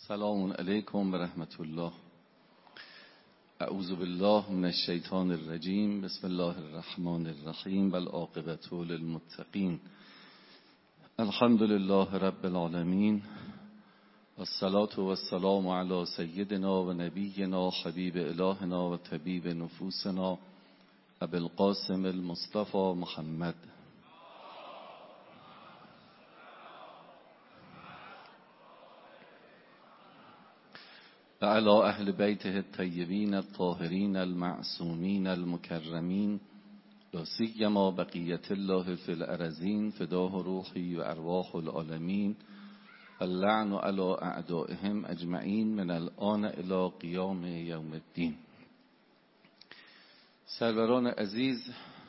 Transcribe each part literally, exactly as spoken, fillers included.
سلام علیکم و رحمت الله. اعوذ بالله من الشیطان الرجیم. بسم الله الرحمن الرحیم و العاقبة للمتقین. الحمد لله رب العالمین والصلاة والسلام علی سیدنا و نبینا حبیب الهنا و طبیب نفوسنا ابی القاسم المصطفى محمد و علی اهل بیته الطیبین الطاهرین المعصومین المکرمین لا سیما بقیة الله فی الارضین فداه روحی و ارواح العالمین اللعن علی اعدائهم اجمعین من الآن الی قیام یوم الدین. سروران عزیز،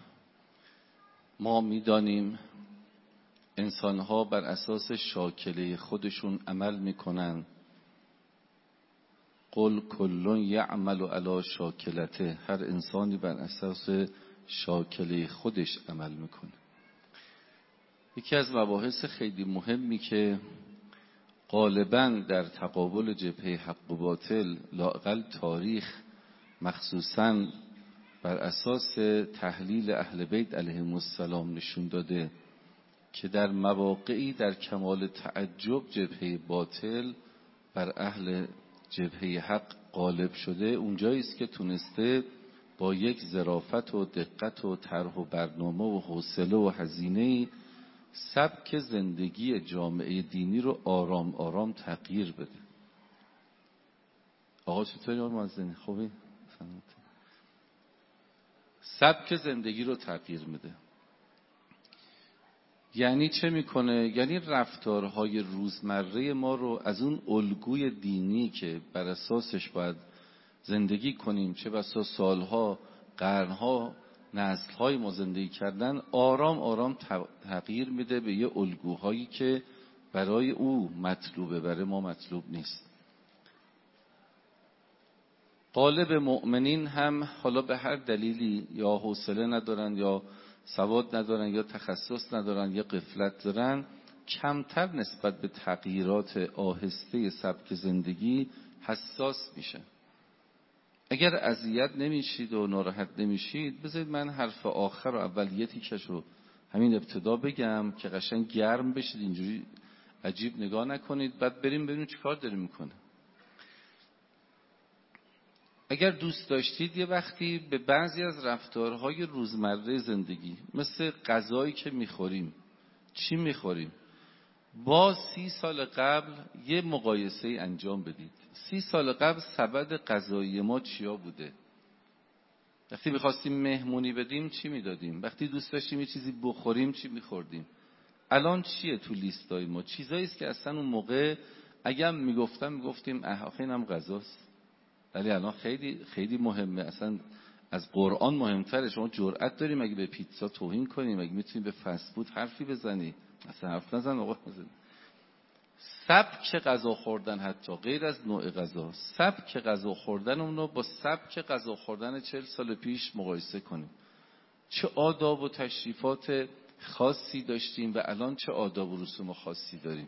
ما میدانیم انسانها بر اساس شاکله خودشون عمل میکنن. قل کل یعمل علی شاکلته، هر انسانی بر اساس شاکله خودش عمل میکنه. یکی از مباحث خیلی مهمی که غالباً در تقابل جبهه حق و باطل لااقل تاریخ مخصوصاً بر اساس تحلیل اهل بیت علیهم السلام نشون داده که در مواقعی در کمال تعجب جبهه باطل بر اهل جبهه حق غالب شده، اونجایی است که تونسته با یک ظرافت و دقت و طرح و برنامه و حوصله و هزینه سبک زندگی جامعه دینی رو آرام آرام تغییر بده. آقا چطوری مؤذن؟ خوبی؟ سبک زندگی رو تغییر میده. یعنی چه میکنه؟ یعنی رفتارهای روزمره ما رو از اون الگوی دینی که بر اساسش باید زندگی کنیم، چه بسا سالها، قرنها، نسلهای ما زندگی کردن، آرام آرام تغییر میده به یه الگوهایی که برای او مطلوبه، برای ما مطلوب نیست. غالب مؤمنین هم حالا به هر دلیلی یا حوصله ندارن یا سواد ندارن یا تخصص ندارن یا غفلت دارن، کمتر نسبت به تغییرات آهسته سبک زندگی حساس میشن. اگر اذیت نمیشید و ناراحت نمیشید، بذارید من حرف آخر و اولیتی کشو همین ابتدا بگم که قشنگ گرم بشید، اینجوری عجیب نگاه نکنید، بعد بریم ببینیم چی کار داریم میکنه. اگر دوست داشتید یه وقتی به بعضی از رفتارهای روزمره زندگی مثل غذایی که میخوریم، چی میخوریم، با سی سال قبل یه مقایسه انجام بدید. سی سال قبل سبد غذایی ما چیا بوده؟ وقتی میخواستیم مهمونی بدیم چی میدادیم؟ وقتی دوست داشتیم یه چیزی بخوریم چی میخوردیم؟ الان چیه تو لیستای ما؟ چیزایی است که اصلا اون موقع اگر میگفتم میگفتیم اه آخه اینم غذاست، ولی الان خیلی خیلی مهمه، اصلا از قرآن مهمتره. شما جرأت داریم مگه به پیتزا توهین کنیم؟ مگه میتونی به فست فود حرفی بزنی؟ اصلا حرف نزن آقا. سبک غذا خوردن، حتی غیر از نوع غذا، سبک غذا خوردن اون رو با سبک غذا خوردن چهل سال پیش مقایسه کنیم. چه آداب و تشریفات خاصی داشتیم و الان چه آداب و رسوم خاصی داریم.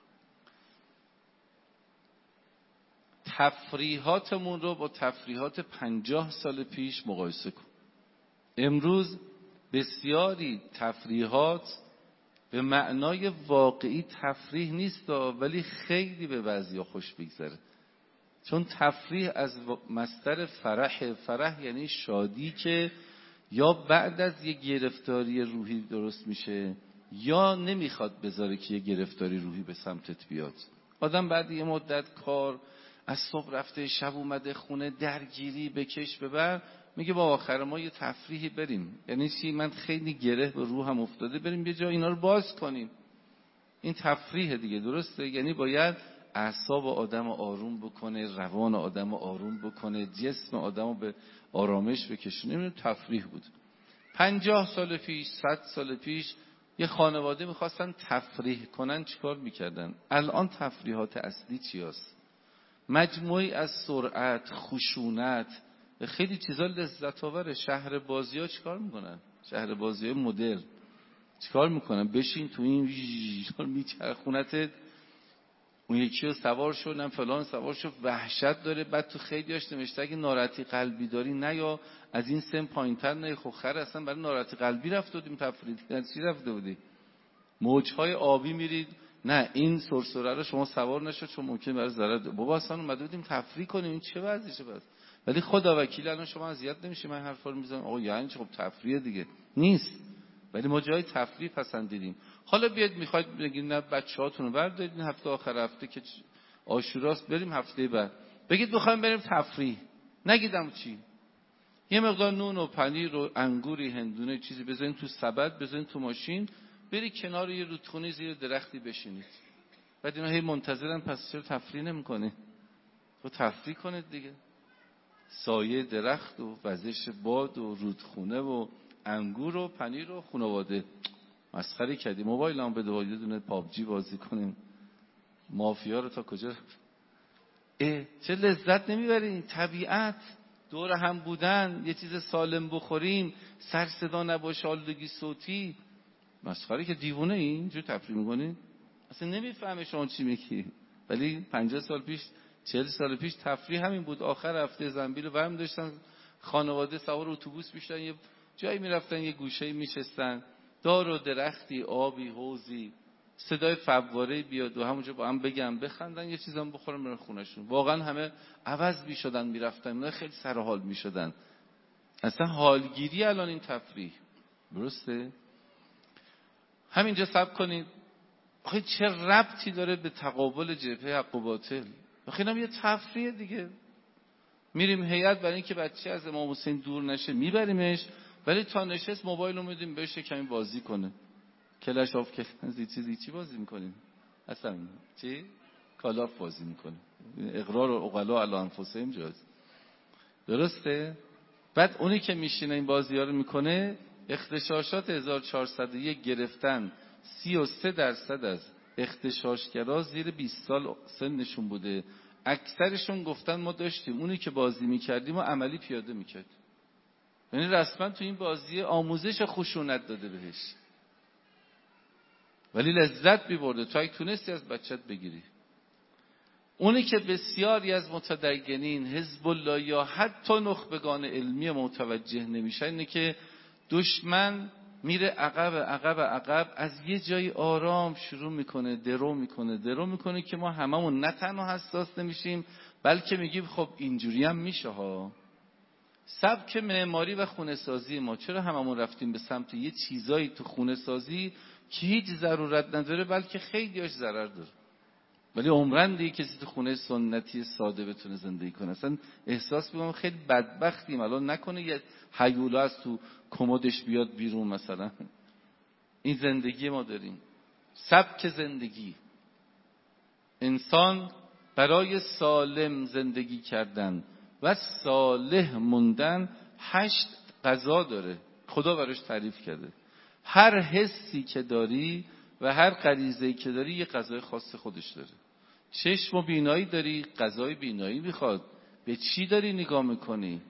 تفریحاتمون رو با تفریحات پنجاه سال پیش مقایسه کن. امروز بسیاری تفریحات به معنای واقعی تفریح نیست، ولی خیلی به بعضیا خوش بگذره، چون تفریح از مصدر فرح. فرح یعنی شادی که یا بعد از یک گرفتاری روحی درست میشه یا نمیخواد بذاره که یک گرفتاری روحی به سمتت بیاد. آدم بعد یه مدت کار، از صبح رفته شب اومده خونه، درگیری بکش ببر، میگه با آخر ما یه تفریحی بریم. یعنی چی؟ من خیلی گره به روحم افتاده، بریم یه جا اینا رو باز کنیم. این تفریح دیگه، درسته؟ یعنی باید اعصاب آدم آروم بکنه، روان آدم آروم بکنه، جسم آدم به آرامش بکشونه. این تفریح بود. پنجاه سال پیش، صد سال پیش یه خانواده میخواستن تفریح کنن، چیکار میکردن؟ الان تفریحات اصلی چی هست؟ مجموعی از سرعت، خشونت، خیلی چیزا لذت آوره. شهر بازی ها چیکار میکنن؟ شهر بازی های مدرن چیکار میکنن؟ بشین تو این میچرخونتت، اون یکی رو سوار شدن فلان سوار شد، وحشت داره. بعد تو خیلی هاش نوشته اگه ناراحتی قلبی داری نه یا از این سن پایین‌تر نه، خب خر اصلا برای ناراحتی قلبی رفته بودیم تفریح، چی رفته بودی؟ موج‌های آبی میرید، نه این سرسره رو شما سوار نشد چون ممکن برای ضرر. بابا اصلا اومده بودیم تفریح کنیم، این چه وضعشه بس؟ ولی خدا وکیل الان شما اذیت نمیشه من حرفا رو میزنم آقا یعنی خب تفریح دیگه نیست، ولی ما جای تفریح پسندیدیم. حالا بیاد میخواید بگید نه بچه‌هاتون رو بردارید این هفته آخر هفته که عاشوراست بریم هفته بعد، بگید میخوایم بریم تفریح، نگیدم چی، یه مقدار نون و پنیر و انگوری هندونه چیزی بزنید تو سبد، بزنید تو ماشین، بری کنار یه رودخونه زیر درختی بشینید. بعد اینا هی منتظرن پس چرا تفریح نمی‌کنید؟ تو تفریح کنید دیگه. سایه درخت و وزش باد و رودخونه و انگور و پنیر و خانواده. مسخره کردی. موبایل هم بده یه دونه پابجی بازی کنیم. مافیا رو تا کجا رفت؟ اه چه لذت نمیبرین؟ طبیعت، دور هم بودن، یه چیز سالم بخوریم، سر صدا نباشه، آلودگی صوتی. مسخره که دیوونه این اینجور تفریح میکنی؟ اصلا نمیفهمه شما چی میگی. ولی پنجاه سال پیش چهل سال پیش تفریح همین بود. آخر هفته زنبیل رو برمی داشتن، خانواده سوار اتوبوس میشدن، یه جایی میرفتن، یه گوشه‌ای میشستن، دار و درختی، آبی، حوضی، صدای فواره بیاد و همونجا با هم بگن بخندن، یه چیزام بخورن برن خونه‌شون. واقعا همه عوض میشدن میرفتن، نه خیلی سر حال میشدن. اصلا حالگیری الان این تفریح. درسته؟ همینجا صبر کنید. آخه چه ربطی داره به تقابل جبهه حق و باطل؟ آخه اینم یه تفریح دیگه. میریم هیئت برای اینکه بچه از امام حسین دور نشه میبریمش، ولی تا نشست موبایل رو میدیم بهش کمی بازی کنه. کلش آف کلنزی چیزی چی بازی میکنیم؟ اصلا چی؟ کالاف بازی میکنیم. اقرار و عقلا علی انفسهم جاز. درسته؟ بعد اونی که میشینه این بازی‌ها رو میکنه، اغتشاشات هزار و چهارصد و یک گرفتن سی و سه درصد از اغتشاشگرا زیر بیست سال سنشون بوده. اکثرشون گفتن ما داشتیم اونی که بازی میکردیم و عملی پیاده میکرد. یعنی رسما تو این بازی آموزش خشونت داده بهش، ولی لذت می‌برده. تو اگه تونستی از بچت بگیری. اونی که بسیاری از متدینین حزب الله یا حتی نخبگان علمی متوجه نمیشن اینه که دشمن میره عقب عقب عقب، از یه جای آرام شروع میکنه درو میکنه درو میکنه که ما هممون نه تنها حساس نمیشیم بلکه میگیم خب اینجوری هم میشه ها. سبک معماری و خونه سازی ما، چرا هممون رفتیم به سمت یه چیزایی تو خونه سازی که هیچ ضرورت نداره بلکه خیلیش ضرر داره، ولی عمرن دیگه کسی تو خونه سنتی ساده بتونه زندگی کنه. اصلا احساس می‌کنم خیلی بدبختیم الان، نکنه یه هیولا از تو کمدش بیاد بیرون مثلا. این زندگی ما داریم، سبک زندگی. انسان برای سالم زندگی کردن و صالح موندن هشت غذا داره، خدا براش تعریف کرده. هر حسی که داری و هر غریزه‌ای که داری یه غذای خاص خودش داره. چشم و بینایی داری، غذای بینایی میخواد. به چی داری نگاه میکنی؟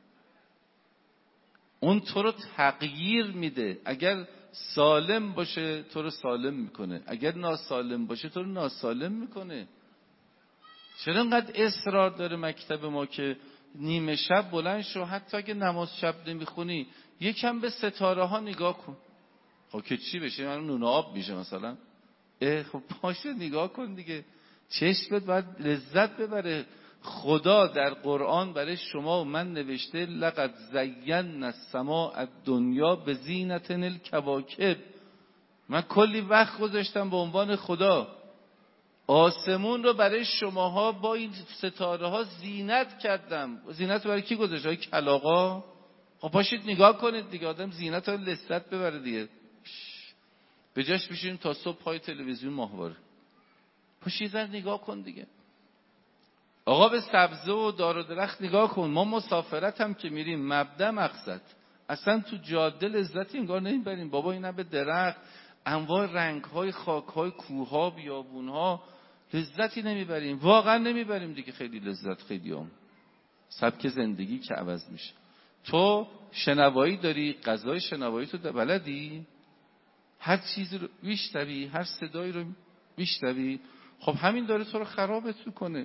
اون تو رو تغییر میده. اگر سالم باشه تو رو سالم میکنه، اگر ناسالم باشه تو رو ناسالم میکنه. چرا انقدر اصرار داره مکتب ما که نیمه شب بلند شو، حتی اگه نماز شب نمیخونی یکم به ستاره ها نگاه کن. خب که چی بشه؟ من نون آب میشه مثلا؟ اه خب پاشه نگاه کن دیگه. چشمت باید لذت ببره. خدا در قرآن برای شما و من نوشته لقد زینا السماء الدنیا بزینة الکواکب. من کلی وقت گذاشتم به عنوان خدا آسمون رو برای شماها با این ستاره ها زینت کردم. زینت برای کی گذاشت؟ های کلاغا؟ خب پاشید نگاه کنید دیگه. آدم زینت رو لذت ببره دیگه. به جاش بشین تا صبح پای تلویزیون ماهواره. پاشید نگاه کن دیگه. آقا به سبزه و دار و درخت نگاه کن. ما مسافرت هم که میریم مبدا مقصد، اصلا تو جاده لذتی انگار نمیبریم. بابا اینا به درخت، انواع رنگ‌های خاک‌های کوه‌ها بیابون‌ها لذتی نمیبریم. واقعا نمیبریم دیگه. خیلی لذت خیلی هم سبک زندگی که عوض میشه. تو شنوایی داری، غذای شنوایی تو بلدی؟ هر چیزی رو میشنوی، هر صدایی رو میشنوی. خب همین داره تو رو خرابت میکنه.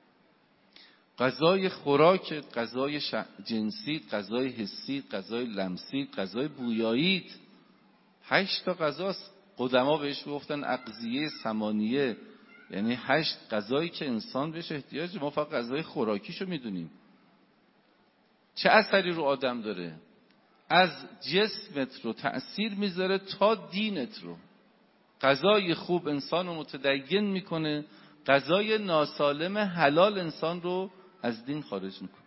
غذای خوراکت، غذای ش... جنسیت، غذای حسیت، غذای لمسیت، غذای بویاییت، هشت تا غذاست. قدما بهش گفتن اغذیه ثمانیه، یعنی هشت غذایی که انسان بهش احتیاج. ما فقط غذای خوراکیشو میدونیم. چه اثری رو آدم داره؟ از جسمت رو تأثیر میذاره تا دینت رو. غذای خوب انسان رو متدین میکنه، غذای ناسالم حلال انسان رو از دین خارج میکنه.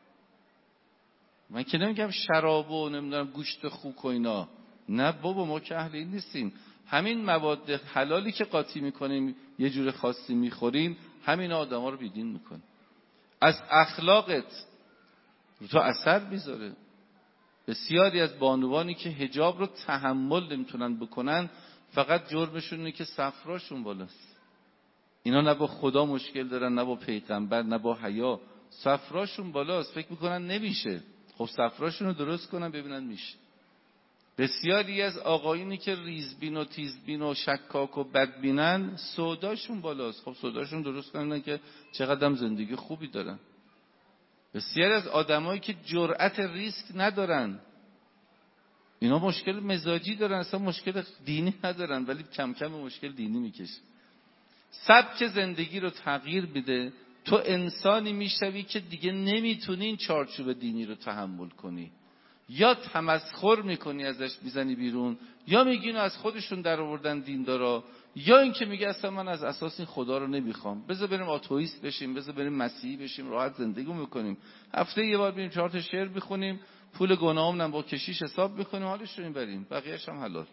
من که نمیگم شراب و نمیدونم گوشت خوک و اینا، نه بابا، ما که اهل این نیستیم. همین مواد حلالی که قاطی میکنیم یه جور خاصی میخوریم، همین آدم ها رو بیدین میکنه. از اخلاقت رو تو اثر میذاره. بسیاری از بانوانی که حجاب رو تحمل نمیتونن بکنن، فقط جرمشون اینه که صفراشون بالاست. اینا نه با خدا مشکل دارن، نه با پیغمبر، نه با حیا. صفراشون بالاست، فکر میکنن نمیشه. خب صفراشون رو درست کنن ببینن میشه. بسیاری از آقایونی که ریزبین و تیزبین و شکاک و بدبینن، سوداشون بالاست. خب سوداشون درست کنن که چقدر زندگی خوبی دارن. بسیاری از آدمایی که جرأت ریسک ندارن، اینا مشکل مزاجی دارن، اصلا مشکل دینی ندارن، ولی کم کم مشکل دینی میکشه. سبک زندگی رو تغییر میده. تو انسانی میشوی که دیگه نمیتونی این چارچوب دینی رو تحمل کنی. یا تمسخر میکنی ازش میزنی بیرون، یا میگی اینو از خودشون در آوردن دیندارا، یا اینکه میگه اصلا من از اساس این خدا رو نمیخوام، بذار بریم آتئیست بشیم، بذار بریم مسیحی بشیم، راحت زندگی میکنیم، هفته یه بار بریم چهار تا شعر بخونیم، پول گناهامون هم با کشیش حساب میکنیم، حالش رو این بریم، بقیه‌اش هم حلال.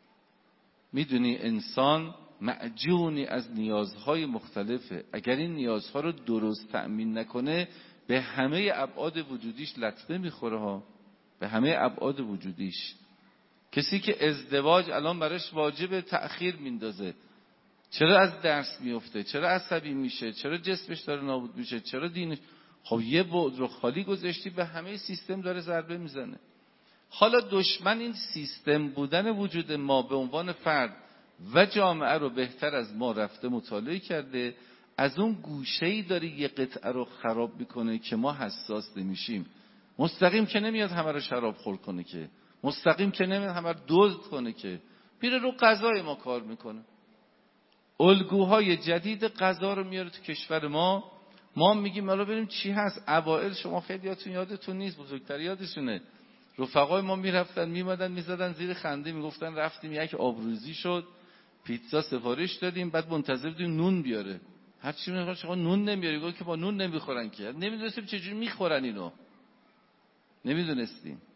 میدونی انسان معجونی از نیازهای مختلفه. اگر این نیازها رو درست تأمین نکنه، به همه ابعاد وجودیش لطمه میخوره ها، به همه ابعاد وجودیش. کسی که ازدواج الان براش واجب تأخیر میندازه، چرا از درس میفته؟ چرا عصبی میشه؟ چرا جسمش داره نابود میشه؟ چرا دینش؟ خب یه بعد رو خالی گذاشتی، به همه سیستم داره ضربه میزنه. حالا دشمن این سیستم بودن وجود ما به عنوان فرد و جامعه رو بهتر از ما رفته مطالعه کرده، از اون گوشه‌ای داره یه قطعه رو خراب میکنه که ما حساس نمیشیم. مستقیم که نمیاد همه رو شراب خور کنه، که مستقیم که نمیاد همه رو دزد کنه، که میره رو غذای ما کار میکنه. الگوهای جدید غذا رو میاره تو کشور ما. ما میگیم حالا بریم چی هست. اوائل شما خیلیاتون یادتون نیست، بزرگتر یادشونه، رفقای ما میرفتن میمدن میزدن زیر خنده، میگفتن رفتیم یک آبروزی شد، پیتزا سفارش دادیم، بعد منتظر بودیم نون بیاره. هر چی میگه شما نون نمیاری، گفت که با نون نمیخورن، که نمیدونستیم چجوری میخورن اینو، نمیدونستیم.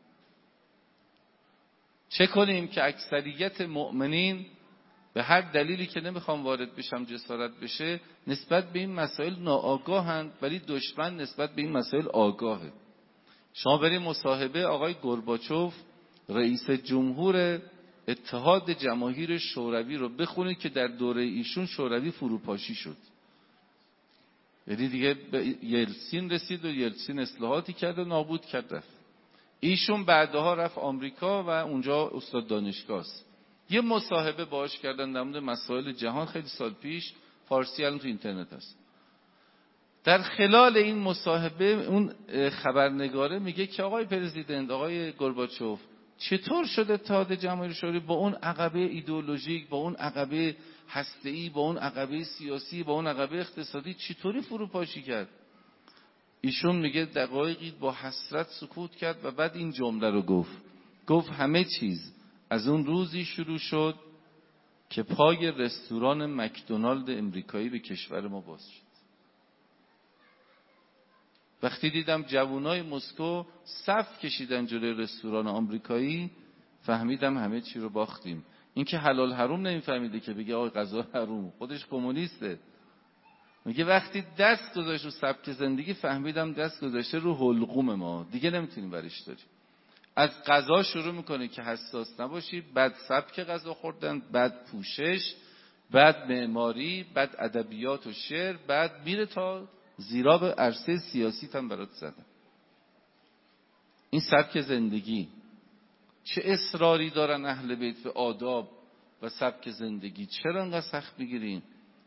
چه کنیم که اکثریت مؤمنین به هر دلیلی که نمیخوام وارد بشم جسارت بشه، نسبت به این مسائل ناآگاهند، ولی دشمن نسبت به این مسائل آگاهه. شما برید مصاحبه آقای گورباچوف رئیس جمهور اتحاد جماهیر شوروی رو بخونید که در دوره ایشون شوروی فروپاشی شد. یعنی دیگه به یلسین رسید و یلسین اصلاحاتی کرد و نابود کرد رفت. ایشون بعدها رفت آمریکا و اونجا استاد دانشگاه است. یه مصاحبه باهاش کردن در مورد مسائل جهان خیلی سال پیش، فارسی الان تو اینترنت هست. در خلال این مصاحبه اون خبرنگاره میگه که آقای پرزیدنت، آقای گورباچوف، چطور شد اتحاد جماهیر شوروی با اون عقبه ایدئولوژیک، با اون عقبه هسته‌ای، با اون عقبه سیاسی، با اون عقبه اقتصادی چطوری فروپاشی کرد؟ ایشون میگه دقایقی با حسرت سکوت کرد و بعد این جمله رو گفت. گفت همه چیز از اون روزی شروع شد که پای رستوران مکدونالد امریکایی به کشور ما باز شد. وقتی دیدم جوانای مسکو صف کشیدن جلوی رستوران آمریکایی، فهمیدم همه چی رو باختیم. این که حلال حروم نمیفهمیده که بگه آقا غذا حروم، خودش کمونیسته. میگه وقتی دست گذاشت رو سبک زندگی، فهمیدم دست گذاشته رو حلقوم ما، دیگه نمیتونیم برش داریم. از غذا شروع میکنه که حساس نباشی، بعد سبک غذا خوردن، بعد پوشش، بعد معماری، بعد ادبیات و شعر، بعد میره تا زیرا به عرصه سیاسی هم برات زدن. این سبک زندگی چه اصراری دارن اهل بیت به آداب و سبک زندگی؟ چرا انقدر سخت میگیرین؟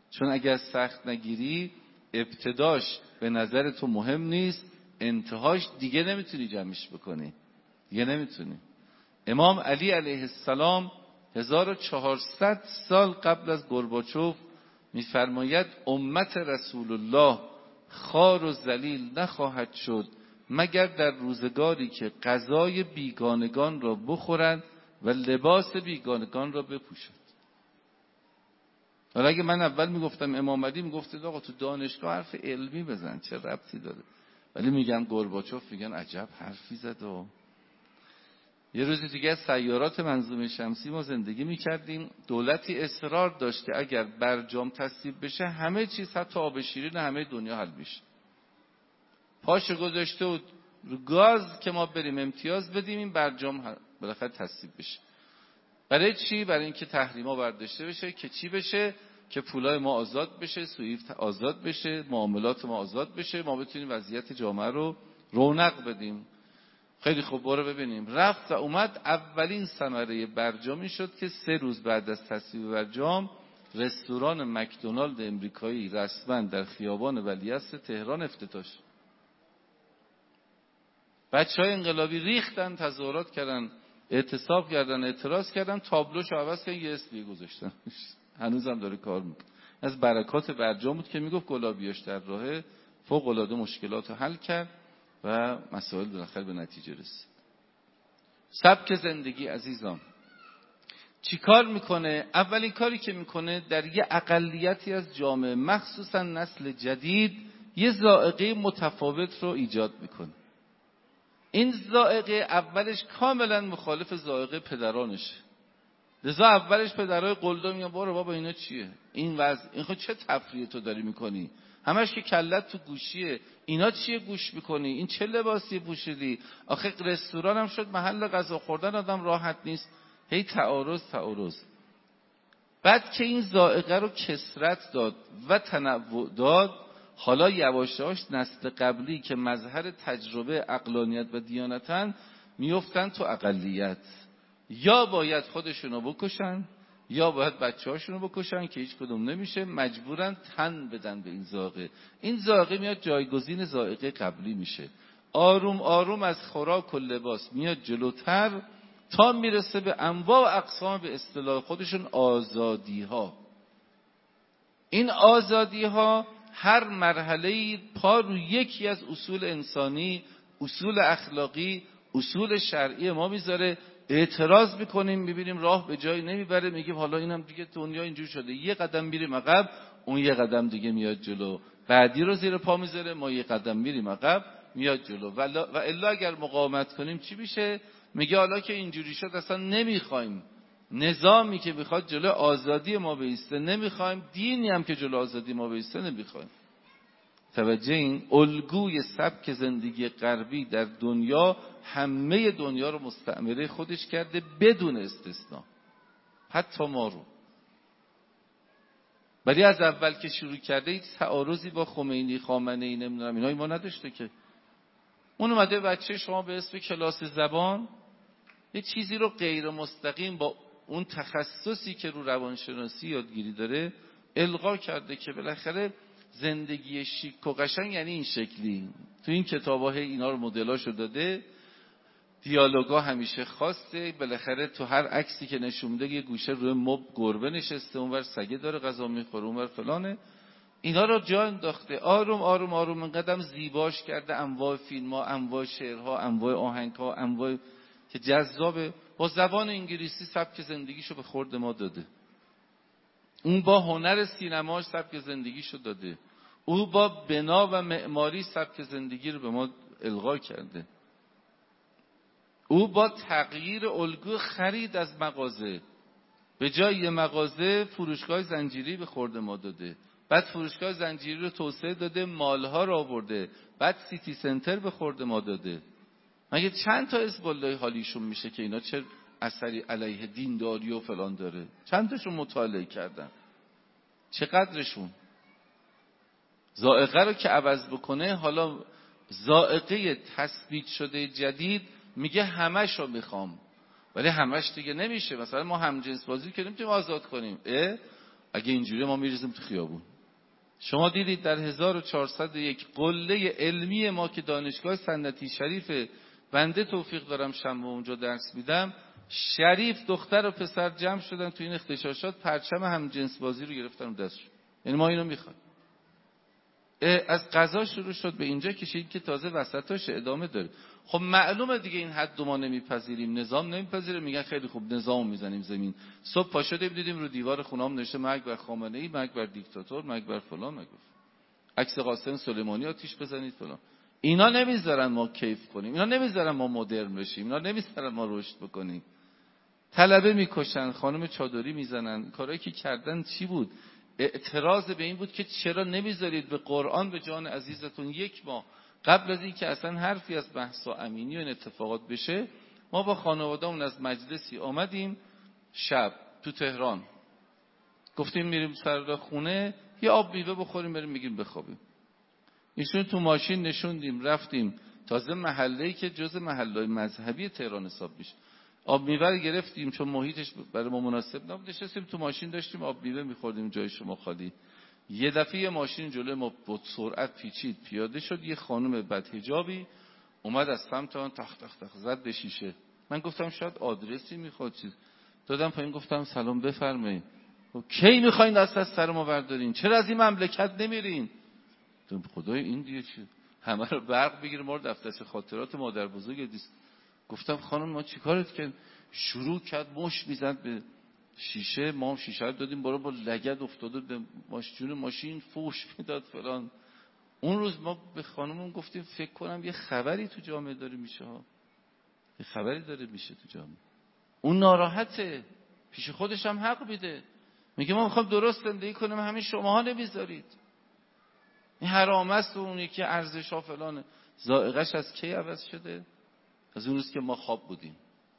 چون اگر سخت نگیری ابتداش به نظر تو مهم نیست، انتهاش دیگه نمیتونی جمعش بکنی، دیگه نمیتونی. امام علی علیه السلام هزار و چهارصد سال قبل از گورباچوف میفرماید امت رسول الله خوار و ذلیل نخواهد شد مگر در روزگاری که غذای بیگانگان را بخورند و لباس بیگانگان را بپوشند. حالا اگه من اول میگفتم امام علی میگفتید آقا تو دانشگاه حرف علمی بزن، چه ربطی داره؟ ولی میگم گورباچوف، میگن عجب حرفی زد. و یه روزی دیگه از سیارات منظومه شمسی ما زندگی میکردیم، دولتی اصرار داشت که اگر برجام تصویب بشه همه چیز حتی آب شیرین همه دنیا حل میشه. پاشو گذاشته بود رو گاز که ما بریم امتیاز بدیم این برجام بالاخره تصویب بشه. برای چی؟ برای اینکه تحریما برداشته بشه که چی بشه؟ که پولای ما آزاد بشه، سوئیفت آزاد بشه، معاملات ما آزاد بشه، ما بتونیم وضعیت جامعه رو رونق بدیم. خیلی خوب، برو ببینیم. رفت و اومد. اولین ثمره برجامی شد که سه روز بعد از تصویب برجام رستوران مکدونالد امریکایی رسما در خیابان ولیعصر تهران افتتاح شد. بچهای انقلابی ریختن، تظاهرات کردن، اعتصاب کردن، اعتراض کردن، تابلوشو عوض کردن، یه اسمی گذاشتن. هنوزم داره کار میکنه. از برکات برجام بود که میگفت گلابیاش در راه، فوق العاده مشکلات رو حل کرد و مسائل بالاخره به نتیجه رسید. سبک زندگی عزیزان چی کار میکنه؟ اولین کاری که میکنه در یه اقلیتی از جامعه مخصوصا نسل جدید یه ذائقه متفاوت رو ایجاد میکنه. این ذائقه اولش کاملا مخالف ذائقه پدرانشه. لذا اولش پدرای قلدر میگن برو بابا اینا چیه؟ این وضع این خود چه تفریحی تو داری میکنی؟ همش که کلت تو گوشیه، اینا چیه گوش میکنی؟ این چه لباسی پوشیدی؟ آخه رستوران هم شد محل غذا خوردن، آدم راحت نیست. هی تعارض تعارض. بعد که این ذائقه رو کثرت داد و تنوع داد، حالا یواش یواش نسل قبلی که مظهر تجربه عقلانیت و دیانتن میفتن تو اقلیت. یا باید خودشونو بکشن یا باید بچه هاشونو بکشن که هیچ کدوم نمیشه، مجبورن تن بدن به این ذائقه. این ذائقه میاد جایگزین ذائقه قبلی میشه. آروم آروم از خوراک و لباس میاد جلوتر تا میرسه به انواع و اقسام به اصطلاح خودشون آزادی ها. این آزادی ها هر مرحله‌ای پا رو یکی از اصول انسانی، اصول اخلاقی، اصول شرعی ما میذاره. اعتراض میکنیم، میبینیم راه به جایی نمیبره، میگیم حالا اینم دیگه دنیا اینجوری شده، یه قدم میریم عقب، اون یه قدم دیگه میاد جلو، بعدی رو زیر پا میذاره، ما یه قدم میریم عقب، میاد جلو. و الا اگر مقاومت کنیم چی میشه؟ میگه حالا که اینجوری شد اصلا نمیخوایم نظامی که بخواد جلو آزادی ما بایسته، نمیخوایم دینی هم که جلو آزادی ما بایسته نمیخوایم. توجه این الگوی سبک زندگی غربی در دنیا همه دنیا رو مستعمره خودش کرده بدون استثناء، حتی ما رو. ولی از اول که شروع کرده هیچ تعارضی با خمینی، خامنه‌ای، نمیدونم اینایی ما نداشته که. اون اومده بچه شما به اسم کلاس زبان یه چیزی رو غیر مستقیم با اون تخصصی که رو روانشناسی یادگیری داره القا کرده که بالاخره زندگی شیک و قشنگ یعنی این شکلی. تو این کتاب‌ها اینا رو مدلاشو داده، دیالوگا همیشه خاصه، بالاخره تو هر عکسی که نشون میده یه گوشه روی مب گربه نشسته، اونور سگه داره غذا میخوره، اونور فلانه. اینا رو جا انداخته، آروم آروم آروم اینقدر زیباش کرده، انواع فیلم‌ها، انواع شعرها، انواع آهنگ‌ها، انواع که جذابه. با زبان انگلیسی سبک زندگیشو به خورد ما داده. اون با هنر سینماش سبک زندگیشو داده. او با بنا و معماری سبک زندگی رو به ما القا کرده. او با تغییر الگو خرید از مغازه، به جای مغازه فروشگاه زنجیری به خورد ما داده. بعد فروشگاه زنجیری رو توسعه داده، مالها رو آورده. بعد سیتی سنتر به خورد ما داده. مگه چند تا حزب الله حالیشون میشه که اینا چه اثری علیه دینداری و فلان داره؟ چند تاشون مطالعه کردن؟ چقدرشون؟ ذائقه رو که عوض بکنه، حالا ذائقه تثبیت شده جدید میگه همش رو میخوام، ولی همش دیگه نمیشه. مثلا ما همجنس بازی که نمیتونیم آزاد کنیم. اه؟ اگه اینجوری ما میریزیم تو خیابون. شما دیدید در هزار و چهارصد و یک قله علمی ما که دانشگاه سنتی شریف بنده توفیق دارم شنبه اونجا درس میدم، شریف دختر و پسر جمع شدن تو این اغتشاشات، پرچم همجنس بازی رو گرفتن دستشون. یعنی ما اینو میخوایم. از قضا شروع شد به اینجا کشید که تازه وسطاش ادامه داره. خب معلومه دیگه این حد ما نمیپذیریم، نظام نمیپذیره، میگن خیلی خوب نظام میزنیم زمین. صبح پا شدیم دیدیم رو دیوار خونه‌ام نوشته مرگ بر خامنه‌ای، مرگ بر دیکتاتور، مرگ بر فلان، مرگ بر عکس قاسم سلیمانی آتیش بزنید فلان. اینا نمیذارن ما کیف کنیم، اینا نمیذارن ما مدرن بشیم، اینا نمیذارن ما رشد بکنیم. طلبه میکشن، خانم چادری میزنن. کارایی که کردن چی بود؟ اعتراض به این بود که چرا نمیذارید به قرآن به جان عزیزتون یک ماه قبل از این که اصلا حرفی از مهسا امینی و این اتفاقات بشه، ما با خانواده‌مون از مجلسی آمدیم شب تو تهران، گفتیم میریم سر خونه یه آب میوه بخوریم بریم میگیم بخوابیم. ایشون تو ماشین نشوندیم رفتیم، تازه محله‌ای که جز محله‌های مذهبی تهران حساب میشه. آب میوه گرفتیم چون محیطش برای ما مناسب نبود، نشستیم تو ماشین داشتیم آب میوه میخوردیم جای شما خالی. یه دفعه یه ماشین جلوی ما با سرعت پیچید، پیاده شد، یه خانم بدحجابی اومد از سمت آن تخت تخت تخت زد به شیشه. من گفتم شاید آدرسی میخواد چیز، دادم پایین گفتم سلام بفرمایید. کی میخواین دست از سر ما بردارین؟ چرا از این مملکت نمیرین؟ تو خدای این دیگه چی؟ همه رو برق بگیر ما رو دفترچه خاطرات مادر بزرگ دیست. گفتم خانم ما چیکارت کردیم؟ شروع کرد مش میزد به شیشه، ما هم شیشه رو دادیم بالا، با لگد افتاده به ماشین، ماشین فوش میداد فلان. اون روز ما به خانمون گفتیم فکر کنم یه خبری تو جامعه داره میشه ها، یه خبری داره میشه تو جامعه. اون ناراحته، پیش خودش هم حق میده، میگه ما میخوام درست زندگی کنیم، همین شماها نمیذارید. این حرام است و اون یکی ارزش ها فلانه. ذائقه‌اش از کی عوض شده؟ از اون روز که ما خواب بودیم.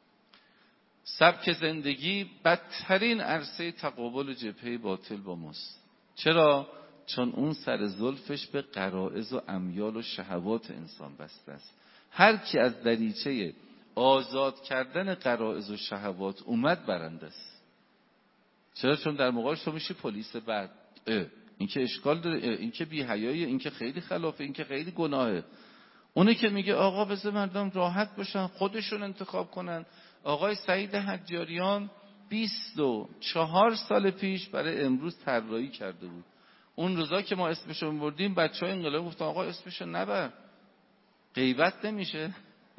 سبک زندگی بدترین عرصه تقابل جبهه باطل با ماست. چرا؟ چون اون سر زلفش به غرایز و امیال و شهوات انسان بسته است. هر کی از دریچه آزاد کردن غرایز و شهوات اومد برنده است. چرا؟ چون در مقابلش تو میشی پلیس بعد این که اشکال داره، این که بی حیایی، این که خیلی خلافه، این که خیلی گناهه. اونی که میگه آقا بذار مردم راحت باشن خودشون انتخاب کنن. آقای سعید حجاریان بیست و چهار سال پیش برای امروز طراحی کرده بود. اون روزا که ما اسمشو میبردیم بچهای انقلاب گفتن آقا اسمشو نبر، غیبت نمیشه.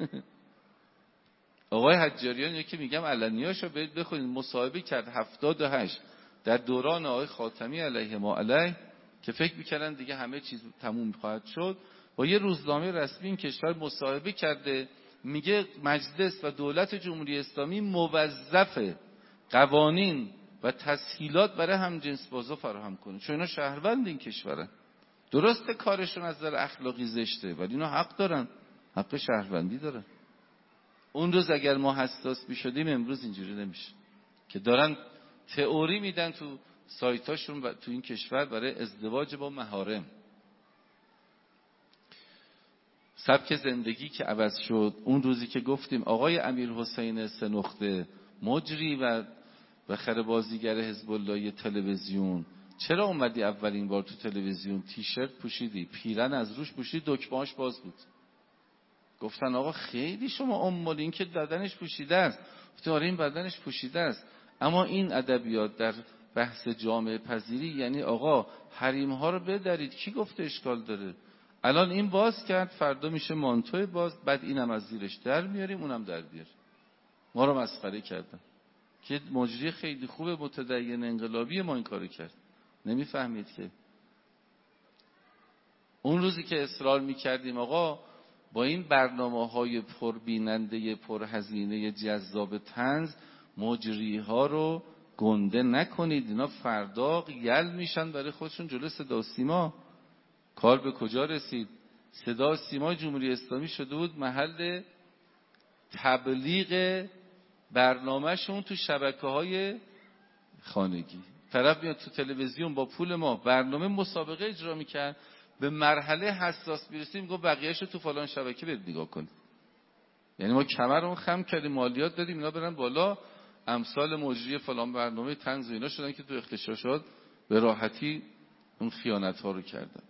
آقای حجاریان یکی میگم علنیاشو برید بخونید، مصاحبه کرد هفتاد و هشت در دوران آقای خاتمی علیه ما علیه که فکر میکردن دیگه همه چیز تموم خواهد شد. با یه روزنامه رسمی این کشور مصاحبه کرده، میگه مجلس و دولت جمهوری اسلامی موظف قوانین و تسهیلات برای همجنسبازا فراهم کنه، چون اینا شهروند این کشورن. درسته کارشون از نظر اخلاقی زشته ولی اینا حق دارن، حق شهروندی دارن. اون روز اگر ما حساس میشدیم امروز اینجوری نمیشه که دارن تئوری میدن تو سایتاشون و تو این کشور برای ازدواج با محارم. سبک زندگی که عوض شد. اون روزی که گفتیم آقای امیرحسین سنخته مجری و بخره بازیگر حزب الله تلویزیون، چرا اومدی اولین بار تو تلویزیون تیشرت پوشیدی، پیرن از روش پوشیدی، دکمه‌اش باز بود؟ گفتن آقا خیلی شما امال، این که بدنش پوشیده است. گفتم آره این بدنش پوشیده است، اما این ادبیات در بحث جامعه پذیری یعنی آقا حریم ها رو بدرید، کی گفته اشکال داره؟ الان این باز کرد فردا میشه مانتوی باز، بعد اینم از زیرش در میاریم اونم در بیار. ما رو مسخره کردن که مجری خیلی خوب متدین انقلابی ما این کارو کرد، نمیفهمید که اون روزی که اصرار میکردیم آقا با این برنامه‌های پربیننده پرهزینه جذاب طنز مجری ها رو گنده نکنید، اینا فردا یل میشن برای خودشون جلو صدا و سیما. کار به کجا رسید؟ صدا و سیما جمهوری اسلامی شده بود محل تبلیغ برنامه‌شون تو شبکه‌های خانگی. طرف میاد تو تلویزیون با پول ما برنامه مسابقه اجرا میکرد، به مرحله حساس برسیم گفت بقیه‌شو تو فلان شبکه برید نگاه کنید. یعنی ما کمرمون خم کردیم، مالیات دادیم اینا برن بالا، امثال مجری فلان برنامه طنز و اینا شدن که تو اغتشاشات به راحتی اون خیانت ها رو کردن.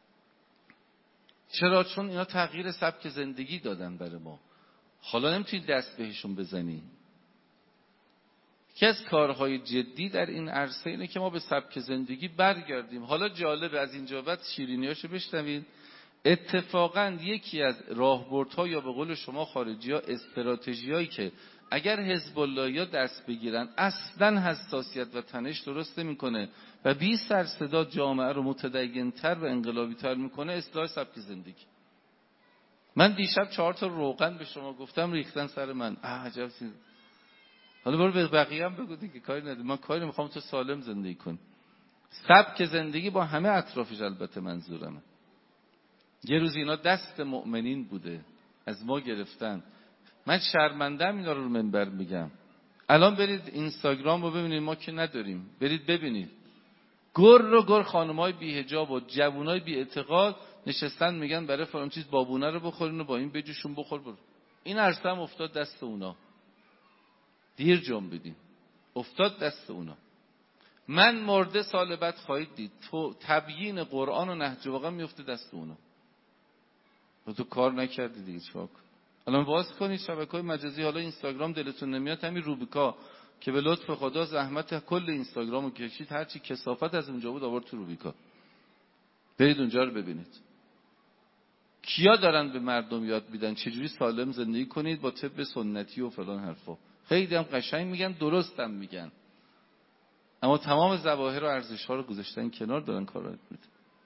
چرا؟ چون اینا تغییر سبک زندگی دادن برای ما. حالا نمیتونی دست بهشون بزنی. یکی از کارهای جدی در این عرصه اینه که ما به سبک زندگی برگردیم. حالا جالبه از اینجا بعد شیرینیاشو بشنوید. اتفاقا یکی از راهبردها یا به قول شما خارجی‌ها استراتژیایی که اگر حزب اللهیا دست بگیرن اصلا حساسیت و تنش درست نمی‌کنه و بی سر صدا جامعه رو متدین‌تر و انقلابی‌تر می‌کنه، اصلاح سبک زندگی. من دیشب چهار تا روغن به شما گفتم ریختن سر من. عجب چیز. حالا برو به بقیه هم بگو دیگه، کاری نداره. من کاری نمی‌خوام تو سالم زندگی کن. سبک زندگی با همه اطرافش البته منظورمه. یه روز اینا دست مؤمنین بوده، از ما گرفتن. من شرمنده‌ام اینا رو رو منبر میگم. الان برید اینستاگرام رو ببینید، ما که نداریم، برید ببینید گر رو گر خانم‌های بی‌حجاب و جوانای بی‌اعتقاد نشستن میگن برای فلان چیز بابونه رو بخورین و با این بجوشون بخور برو. این عرصه هم افتاد دست اونا. دیر جنبیدیم، افتاد دست اونا. من مرده سال بعد خواهید دید تو تبیین قرآن و نهج البلاغه میفته دست اونا. تو کار نکردی دیگه، چاک کن. الان باز کنید شبکه‌های مجازی، حالا اینستاگرام دلتون نمیاد، همین روبیکا که به لطف خدا زحمت کل اینستاگرامو کشید، هر چی کثافت از اونجا بود آورد تو روبیکا. برید اونجا رو ببینید. کیا دارن به مردم یاد میدن چجوری سالم زندگی کنید با طب سنتی و فلان حرفا. خیلی هم قشنگ میگن، درستم میگن. اما تمام ظواهر و ارزش‌ها رو گذاشتن کنار، دارن کارا میکنن.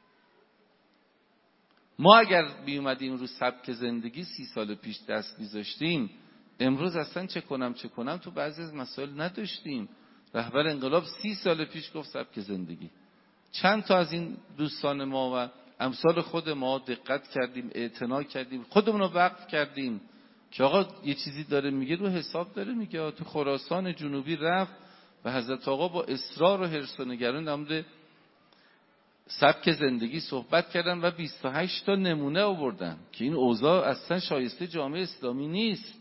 ما اگر می اومدیم رو سبک زندگی سی سال پیش دست میذاشتیم، امروز اصلا چه کنم چه کنم تو بعضی از مسائل نداشتیم. رهبر انقلاب سی سال پیش گفت سبک زندگی. چند تا از این دوستان ما و امثال خود ما دقت کردیم، اعتنا کردیم، خودمون رو وقف کردیم که آقا یه چیزی داره میگه رو حساب داره میگه. تو خراسان جنوبی رفت و حضرت آقا با اصرار و حرص و نگرانی در مورد سبک زندگی صحبت کردن و بیست و هشت تا نمونه آوردن که این اوضاع اصلا شایسته جامعه اسلامی نیست.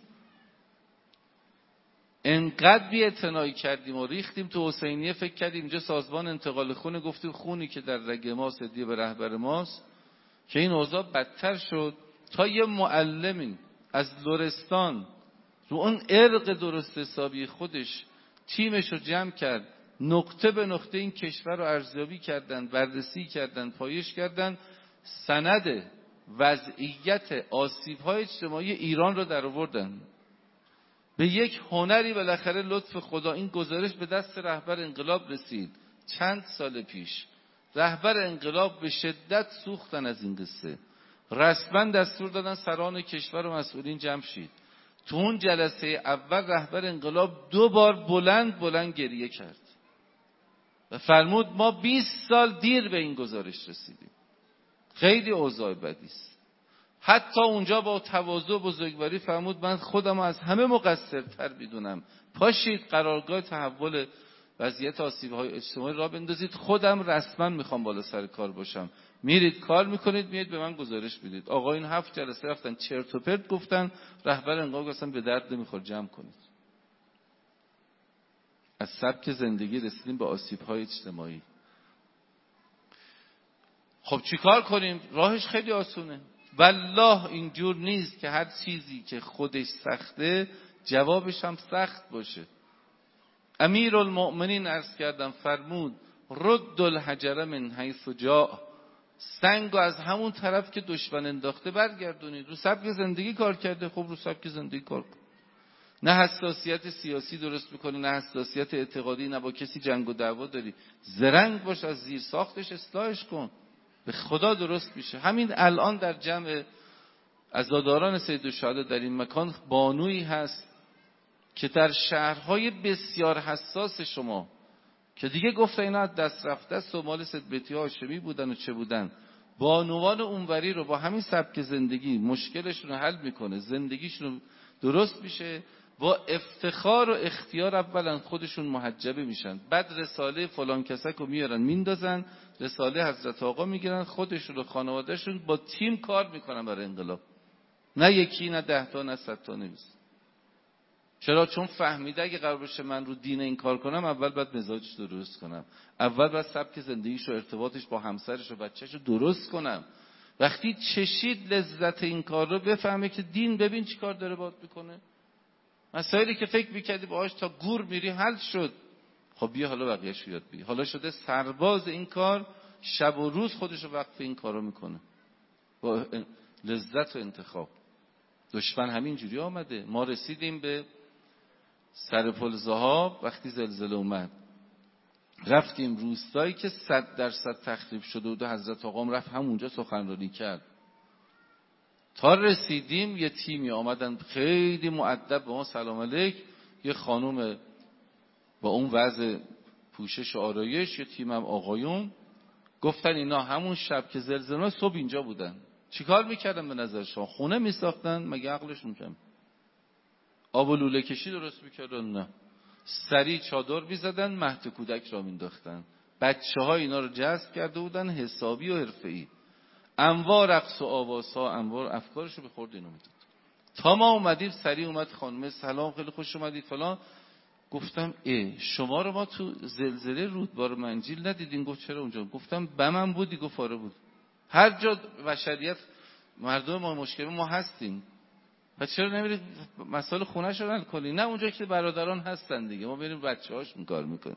انقدر بی اعتنایی کردیم و ریختیم تو حسینیه، فکر کردیم اینجا سازمان انتقال خون، گفتیم خونی که در رگ ماست هدیه به رهبر ماست، که این اوضاع بدتر شد تا یه معلمی از لرستان رو اون ارق درست حسابی خودش تیمش رو جمع کرد، نقطه به نقطه این کشور رو ارزیابی کردن، بررسی کردن، پایش کردن، سند وضعیت آسیب‌های اجتماعی ایران رو در آوردن. به یک هنری بالاخره لطف خدا این گزارش به دست رهبر انقلاب رسید چند سال پیش. رهبر انقلاب به شدت سوختن از این قصه، رسما دستور دادن سران کشور و مسئولین جمع شید. تو اون جلسه اول رهبر انقلاب دو بار بلند بلند گریه کرد و فرمود ما بیست سال دیر به این گزارش رسیدیم. خیلی اوضاع بدی است. حتی اونجا با تواضع و بزرگواری فرمود من خودم از همه مقصرتر میدونم، پاشید قرارگاه تحول وضعیت آسیب‌های اجتماعی را بندازید، خودم رسما میخوام بالا سر کار باشم. میرید کار میکنید، میید به من گزارش میدید. آقا این هفت جلسه رفتن چرت و پرت گفتن، رهبر انقلاب اصلا به درد نمیخوره، جمع کنید. از سبک زندگی رسیدیم به آسیب‌های اجتماعی. خب چیکار کنیم؟ راهش خیلی آسونه. والله اینجور نیست که هر چیزی که خودش سخته جوابش هم سخت باشه. امیرالمؤمنین عرض کردم فرمود رد الحجر من حیث جاء، سنگو از همون طرف که دشمن انداخته برگردونید. رو سبک زندگی کار کرده، خب رو سبک زندگی کار کن. نه حساسیت سیاسی درست میکنی، نه حساسیت اعتقادی، نه با کسی جنگ و دعوا داری، زرنگ باش، از زیر ساختش اصلاحش کن، به خدا درست میشه. همین الان در جمع عزاداران سید الشهدا در این مکان بانویی هست که در شهرهای بسیار حساس شما که دیگه گفته اینا از دست رفته است و مال سید هاشمی بودن و چه بودن، بانوان اونوری رو با همین سبک زندگی مشکلشون رو حل میکنه، زندگیشون درست میشه، با افتخار و اختیار اولا خودشون محجبه میشن، بعد رساله فلان کسک رو میارن میندازن، رساله حضرت آقا میگیرن، خودشون و خانوادهشون با تیم کار میکنن برای انقلاب. نه یکی، نه ده تا، نه صد تا نمیز. چرا؟ چون فهمیده اگه قرار باشه من رو دین این کار کنم، اول باید مزاجش درست کنم، اول باید سبک زندگیش و ارتباطش با همسرش و بچهش رو درست کنم. وقتی چشید لذت این کار رو، بفهمه که دین ببین چی کار داره باید بکنه. مسائلی که فکر میکردی باهاش تا گور میری حل شد، خب بیا حالا بقیه‌اش یاد بگیر. حالا شده سرباز این کار، شب و روز خودش رو وقف این کارو میکنه با لذت و انتخاب. دشمن همین جوری آمده. ما رسیدیم به سر پل ذهاب وقتی زلزله اومد، رفتیم روستایی که صد درصد تخریب شده بود و حضرت آقام رفت همونجا سخنرانی کرد. تا رسیدیم یه تیمی آمدن خیلی مؤدب به ما سلام علیک، یه خانم با اون وضع پوشش و آرایش، یه تیم هم آقایون، گفتن اینا همون شب که زلزله صبح اینجا بودن. چیکار میکردن به نظر شما؟ خونه میساختن؟ مگه عقلشون کم؟ آب و لوله کشی درست میکردن؟ نه. سریع چادر میزدن، مهد کودک را مینداختن. بچه ها اینا رو جذب کرده بودن، حسابی و حرفه‌ای. انواع رقص و آوازها، انواع افکارش رو به خورد اینو میداد. تا ما اومدیم سریع اومد خانم، سلام خیلی خوش اومدید فلان. گفتم ای شما رو ما تو زلزله رودبار منجیل ندیدین؟ گفت چرا اونجا؟ گفتم بمن بودی؟ گفت آره بود. هر جا بشریت مردم ما مشکل ما هستیم، پس چرا نمیرید مسائل خونه‌ش رو حل کنید؟ نه اونجا که برادران هستن دیگه، ما بریم بچه‌هاشون کار میکنیم.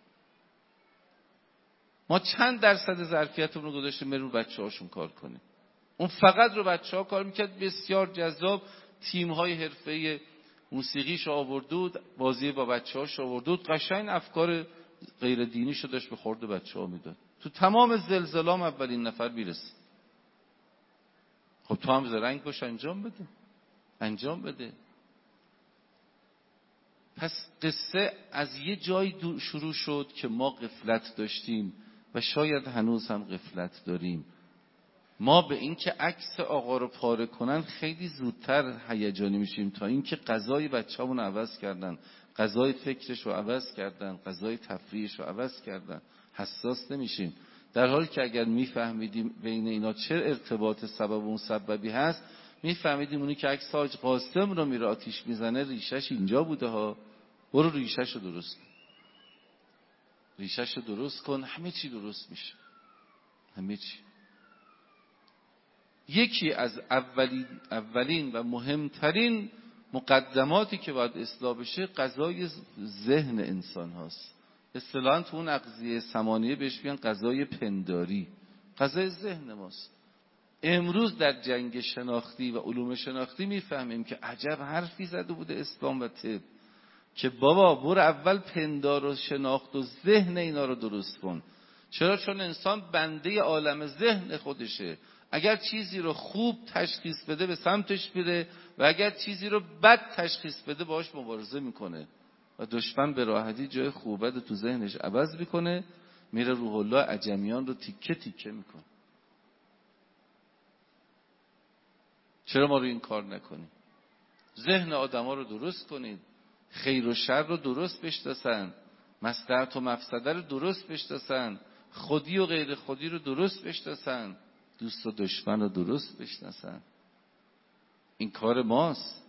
ما چند درصد ظرفیتمون رو گذاشتیم بریم رو بچه‌هاشون کار کنیم. اون فقط رو بچه‌ها کار میکرد، بسیار جذاب. تیم‌های حرفه‌ای موسیقیش آوردود، بازی با بچه‌هاش آوردود، قشنگ افکار غیر دینیشو داشت به خورد بچه‌ها میداد. تو تمام زلزله‌ام اولین نفر میرسید. خب تو هم زرنگ باش انجام بده. انجام بده. پس قصه از یه جای شروع شد که ما غفلت داشتیم و شاید هنوز هم غفلت داریم. ما به این که عکس آقا رو پاره کنن خیلی زودتر هیجانی میشیم تا این که غذای بچه‌مون رو عوض کردن، غذای فکرش رو عوض کردن، غذای تفریحش رو عوض کردن. حساس نمیشیم. در حالی که اگر میفهمیدیم بین اینا چه ارتباط سبب و مسببی هست، میفهمیدیم اونی که عکس حاج قاسم رو میره آتیش میزنه ریشش اینجا بوده ها. برو ریشش رو درست کن. ریشش رو درست کن، همه چی درست میشه. همه چی. یکی از اولین اولین و مهمترین مقدماتی که باید اصلاح بشه غذای ذهن انسان هاست. اصطلاحاً تو اون اغذیه سمانیه بهش میگن غذای پنداری. غذای ذهن ماست. امروز در جنگ شناختی و علوم شناختی میفهمیم که عجب حرفی زده بوده اسلام و طب که بابا برو اول پندار و شناخت و ذهن اینا رو درست کن. چرا؟ چون انسان بنده عالم ذهن خودشه. اگر چیزی رو خوب تشخیص بده به سمتش میره و اگر چیزی رو بد تشخیص بده باهاش مبارزه میکنه و دشمن به راحتی جای خوب بد تو ذهنش عوض میکنه، میره روح الله عجمیان رو تیکه تیکه میکنه. چرا ما رو این کار نکنیم؟ ذهن آدما رو درست کنید، خیر و شر رو درست بشناسن، مصلحت و مفسده رو درست بشناسن، خودی و غیر خودی رو درست بشناسن، دوست و دشمن رو درست بشناسن. این کار ماست.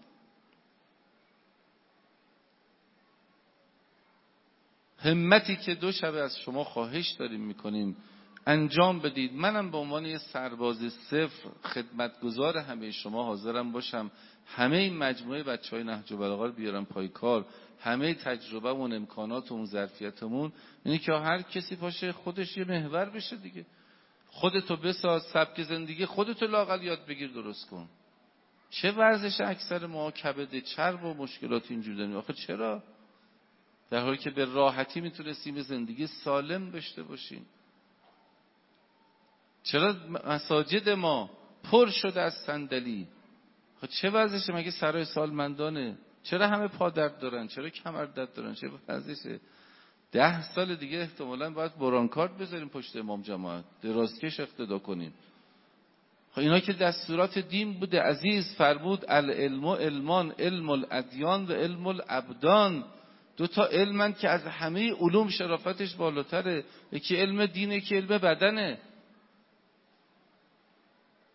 همتی که دو شبه از شما خواهش داریم میکنیم انجام بدید. منم به عنوان یه سرباز صفر خدمتگزار همه شما حاضرم باشم، همه این مجموعه بچهای نهج البلاغه رو بیارم پای کار، همه تجربه و امکانات و اون ظرفیتمون، یعنی که هر کسی باشه خودش یه محور بشه دیگه. خودتو بساز، سبک زندگی خودتو لااقل یاد بگیر، درست کن. چه ورزش اکثر ما کبد چرب و مشکلات اینجوری داریم؟ آخه چرا؟ در حالی که به راحتی میتونستیم زندگی سالم داشته باشیم. چرا مساجد ما پر شده از صندلی؟ خب چه وضعشه؟ مگه سرای سالمندانه؟ چرا همه پا درد دارن؟ چرا کمر درد دارن؟ چه وضعشه؟ ده سال دیگه احتمالاً باید برانکارد بذاریم پشت امام جماعت، درازکش اقتدا کنیم. خب اینا که دستورات دین بوده. عزیز فرمود العلم و علمان، علم الادیان و علم الابدان. دو تا علمن که از همه علوم شرافتش بالاتره. یکی علم دینه، یکی علم بدنه.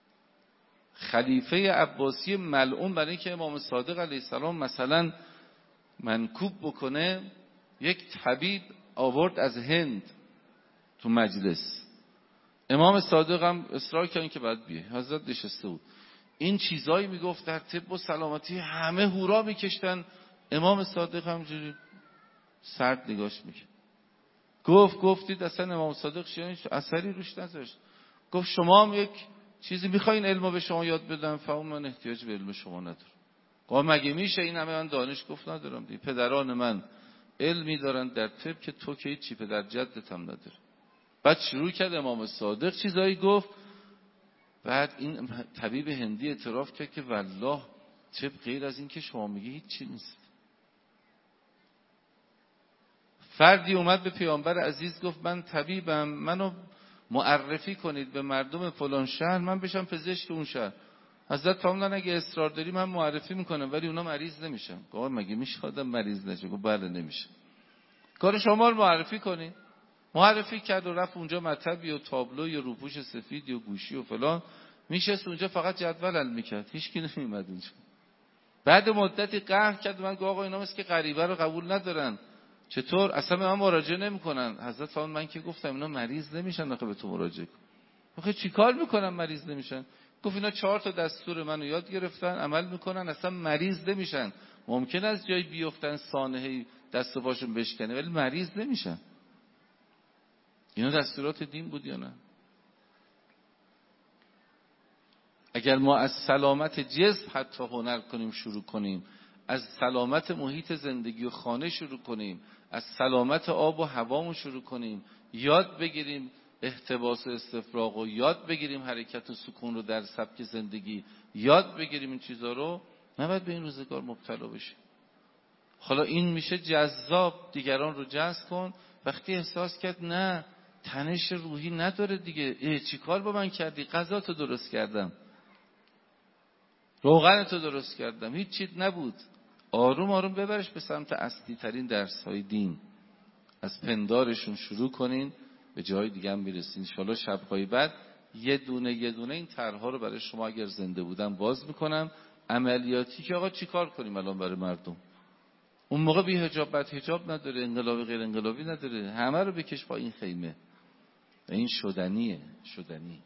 خلیفه عباسی ملعون برای اینکه امام صادق علیه السلام مثلا منکوب بکنه، یک طبیب آورد از هند تو مجلس. امام صادق هم اصرار کردن که باید بیه. حضرت نشسته بود، این چیزایی میگفت در طب و سلامتی، همه هورا میکشتن. امام صادق همجوری سرد نگاش میکرد. گفت گفتید اصلا امام صادق شیعه اثری روش نذاشت. گفت شما هم یک چیزی میخواین علمو به شما یاد بدم؟ فهم من احتیاج به علم شما ندارم. گفت مگه میشه این همه من دانش؟ گفت ندارم دی. پدران من علمی دارن در طب که تو که هیچی پدر جدت هم نداره. بعد شروع کرد امام صادق چیزایی گفت. بعد این طبیب هندی اعتراف کرد که والله طب غیر از این که شما میگی هیچی نیست. فردی اومد به پیامبر عزیز گفت من طبیبم، منو معرفی کنید به مردم فلان شهر، من بشم پزشک اون شهر. حضرت فرمودن اگه اصرار داری من معرفی میکنم ولی اونا مریض نمیشن. گفت مگه میشه آدم مریض نشه؟ گفت بله نمیشه. کار شما رو معرفی کنی. معرفی کرد و رفت اونجا مطبی و تابلو یا روپوش سفید یا گوشی و فلان میشست اونجا، فقط جدول حل میکرد، هیچ کی نمیومد اونجا. بعد مدتی قهر کرد، من گفت آقا اینا مثل که غریبه رو قبول ندارن، چطور اصلا به من مراجعه نمیکنن؟ حضرت فرمود من که گفتم اینا مریض نمیشن آخه به تو مراجعه کن. آخه چیکار میکنن مریض نمیشن؟ گفت اینا چهار تا دستور منو یاد گرفتن عمل میکنن اصلا مریض نمیشن. ممکن است جای بیفتن سانحه دست و پاشون بشکنه ولی مریض نمیشن. اینا دستورات دین بود یا نه؟ اگر ما از سلامت جسم حتی هنر کنیم شروع کنیم، از سلامت محیط زندگی و خانه شروع کنیم، از سلامت آب و هوامون شروع کنیم، یاد بگیریم احتباس و استفراغ و یاد بگیریم حرکت و سکون رو در سبک زندگی، یاد بگیریم این چیزا رو، نباید به این روزگار مبتلا بشیم. حالا این میشه جذاب، دیگران رو جذب کن. وقتی احساس کرد نه تنش روحی نداره دیگه، ای چی کار با من کردی؟ غذا تو درست کردم، روغن تو درست کردم، هیچ چیز نبود. آروم آروم ببرش به سمت اصلی ترین درس های دین. از پندارشون شروع کنین، به جای دیگه هم میرسین. انشالله شب‌های بعد یه دونه یه دونه این طرح‌ها رو برای شما اگر زنده بودم باز میکنم. عملیاتی که آقا چی کار کنیم الان برای مردم؟ اون موقع بی حجاب بعد حجاب نداره، انقلابی غیر انقلابی نداره، همه رو بکش با این خیمه. این شدنیه، شدنی.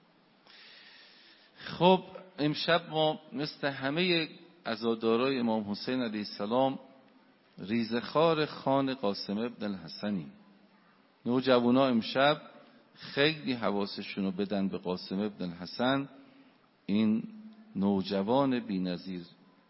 خب امشب ما مثل همه عزادارای امام حسین علیه السلام ریزخوار خان قاسم ابن الحسنی. نوجوانا امشب خیلی حواسشون رو بدن به قاسم ابن الحسن، این نوجوان بی‌نظیر،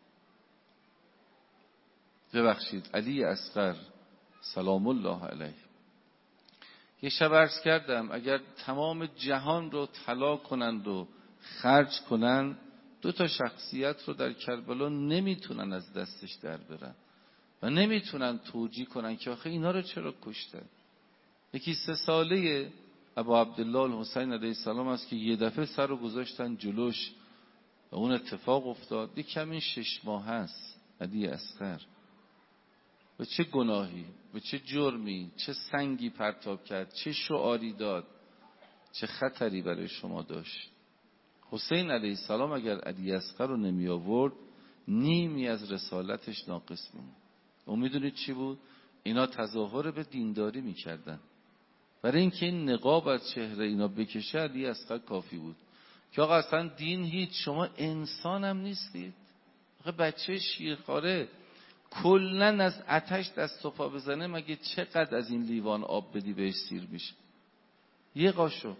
ببخشید علی اصغر سلام الله علیه. یه شب عرض کردم اگر تمام جهان رو طلا کنند و خرج کنند، دو تا شخصیت رو در کربلا نمیتونن از دستش در برن و نمیتونن توجیه کنن که آخه اینا رو چرا کشتن. یکی سه ساله ابا عبدالله الحسین علیه السلام است که یه دفعه سر رو گذاشتن جلوش و اون اتفاق افتاد. یک کمی شش ماه هست علی اصغر. و چه گناهی و چه جرمی، چه سنگی پرتاب کرد، چه شعاری داد، چه خطری برای شما داشت. حسین علیه السلام اگر علی اصغر رو نمی آورد نیمی از رسالتش ناقص بود. و میدونید چی بود؟ اینا تظاهر به دینداری میکردن. برای اینکه این نقاب از چهره اینا بکشه علی اصغر کافی بود که آقا اصلا دین هیچ، شما انسان هم نیستید. آقا بچه شیرخواره کلن از آتش دست و پا بزنه مگه چقدر از این لیوان آب بدی بهش سیر میشه؟ یه قاشق.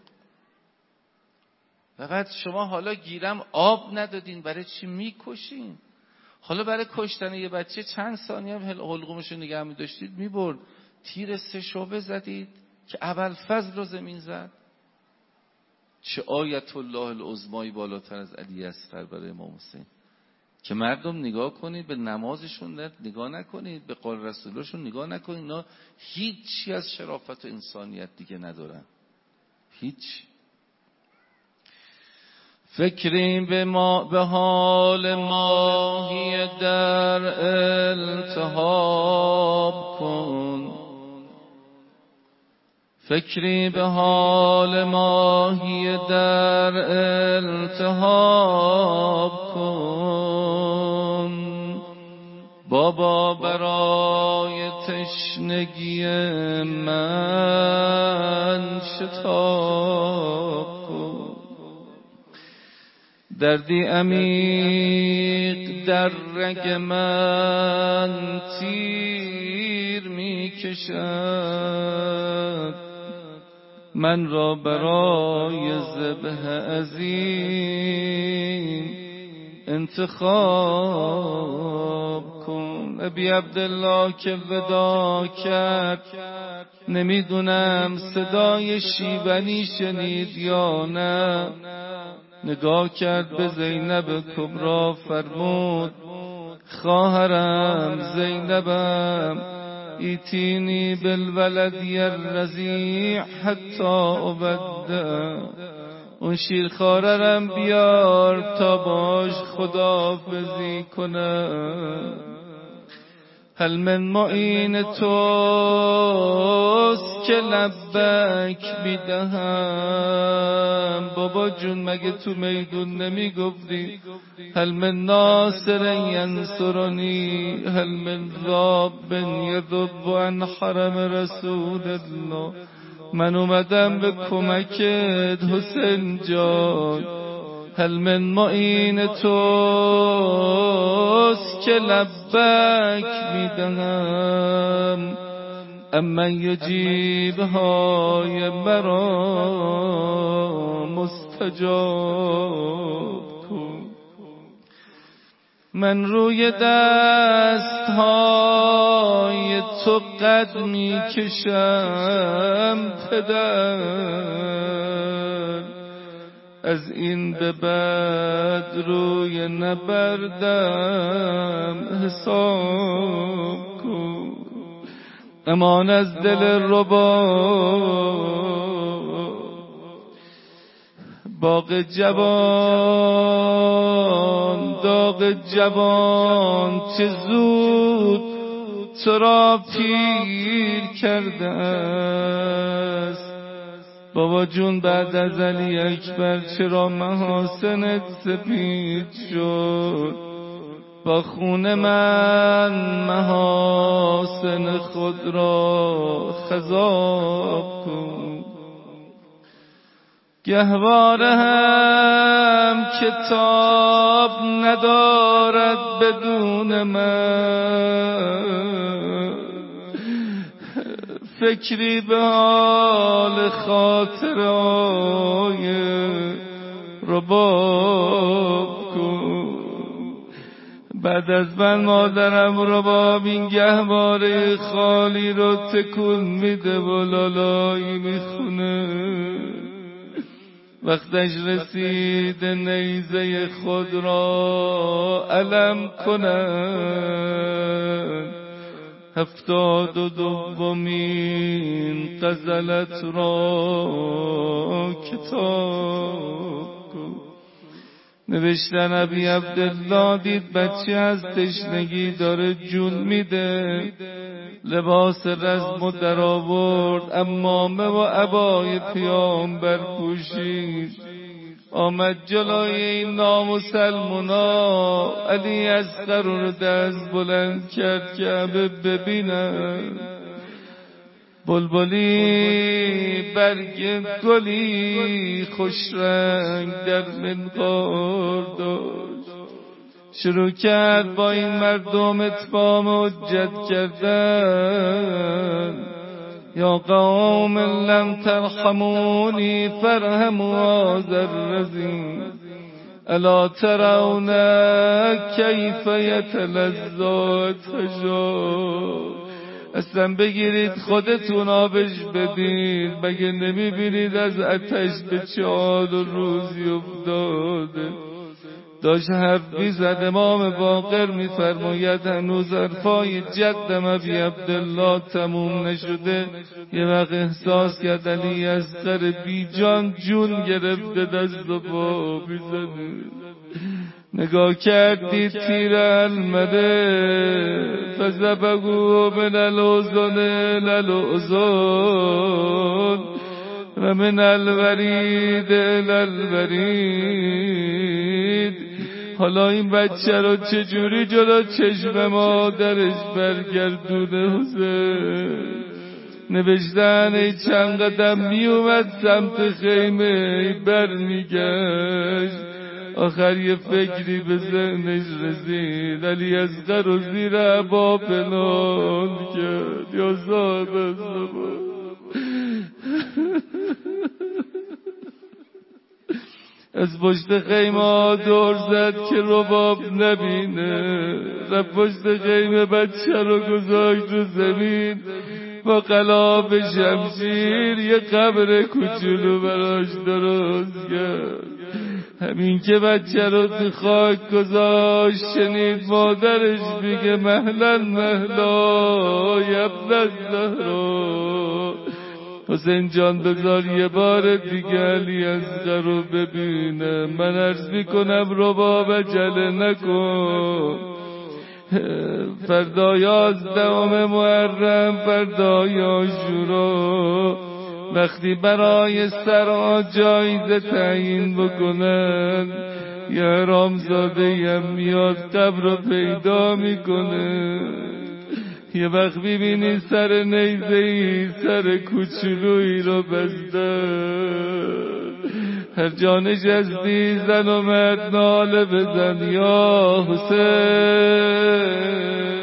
فقط شما حالا گیرم آب ندادین، برای چی میکشین؟ حالا برای کشتن یه بچه چند ثانیه هم حلقومشو نگه می‌داشتید میبرد، تیر سه شعبه زدید که ابوالفضل رو زمین زد. چه آیت الله العظمایی بالاتر از علی اصغر برای امام حسین که مردم نگاه کنید به نمازشون، نگاه نکنید به قول رسولشون، نگاه نکنید، اینا هیچی از شرافت و انسانیت دیگه ندارن، هیچ. فکریم به ما به حال ماهی در التهاب کن، فکری به حال ماهی در التهاب کن، بابا برای تشنگی من شتاب کن، دردی عمیق در رگ من تیر می کشد، من را برای ذبح عظیم انتخاب کن. ابی عبدالله که ودا کرد نمیدونم صدای شیونی شنید یا نه، نگاه کرد به زینب کبرا فرمود خواهرم زینبم ایتینی بالولدی الرضیع حتی ابده، اون شیرخواررم بیار تا باش خداحافظی کنم. هل من معین توست که لبک میدهم، بابا جون مگه تو میدون نمی گفتی هل من ناصر ینصرنی، هل من ذاب یذب عن حرم رسول الله، من اومدم به کمکت حسین جان. هل من معین توست که لبک میدهم، اما یجیب های مرا مستجاب کن. من روی دست های تو قد می کشم پدر، از این به بعد روی نبردم حساب کن. امان از دل ربا باغ جوان، داغ جوان چه زود تو را پیر کرده است. بابا جون بعد از علی اکبر چرا محاسنت سپید شد؟ با خون من محاسن خود را خضاب کن. گهواره هم کتاب ندارد بدون من، فکری به حال خاطرهای رباب کن. بعد از من مادرم رباب این گهواره خالی رو تکون میده و لالایی میخونه. وقتش رسید نیزه خود را علم کنند، هفتاد و دومین غزلت را کتاب کن. نوشتن ابی عبدالله دید بچه از تشنگی داره جون میده، لباس رزم و در آورد، عمامه و عبای پیامبر پوشید، آمد جلوی این نامسلمونا. علی اصغر رو دست بلند کرد که همه ببینن. بلبلی برگ گلی خوش رنگ در منقار داشت، شروع کرد با این مردم اتمام حجت کردن. یا قوم لم ترحمونی فرحموا هذا الرضیع، الا ترون کیف یتلذذ تجار. اصلا بگیرید خودتون آبش بدید، مگه نمیبینید از آتش به چه حال و روزی افتاده. داشت حرف میزد. امام باقر میفرماید هنوز حرفای جدم ابی عبدالله تموم نشده، یه وقت احساس کرد علی اصغر بی جان جون گرفته دست و پا میزنه. نگاه کردی تیر المده فزبگو من الوزن الالوزن و من الورید الالورید. حالا این بچه رو چجوری جلو چشم مادرش برگردونه حسین؟ نوشتن ای چند قدم می اومد سمت خیمه ای بر میگشت، آخر یه فکری به ذهنش رسید، علی اصغر رو زیر عبا پنهان کرد. یا صاحب الزمان از پشت خیمه دور زد که رباب نبینه، رفت پشت خیمه بچه رو گذاشت رو زمین، با قلاب شمشیر یه قبر کوچولو براش درست کرد. همین که بچه رو تو خاک گذاشت شنید مادرش بگه مهلا مهلا ابن الزهرا، حسین جان بذار یه بار دیگه علی اصغر رو ببینه. من عرض میکنم رباب عجله نکن، فردا یازدهم محرم، فردای عاشورا، وقتی برای سرا جایزه تعیین بکنن یه حرامزاده یم میاد قبر رو پیدا میکنه. یه وقت ببینی سر نیزه‌ای سر کوچولویی رو بزدن، هر جا نشستی زن و مرد ناله بزن یا حسین.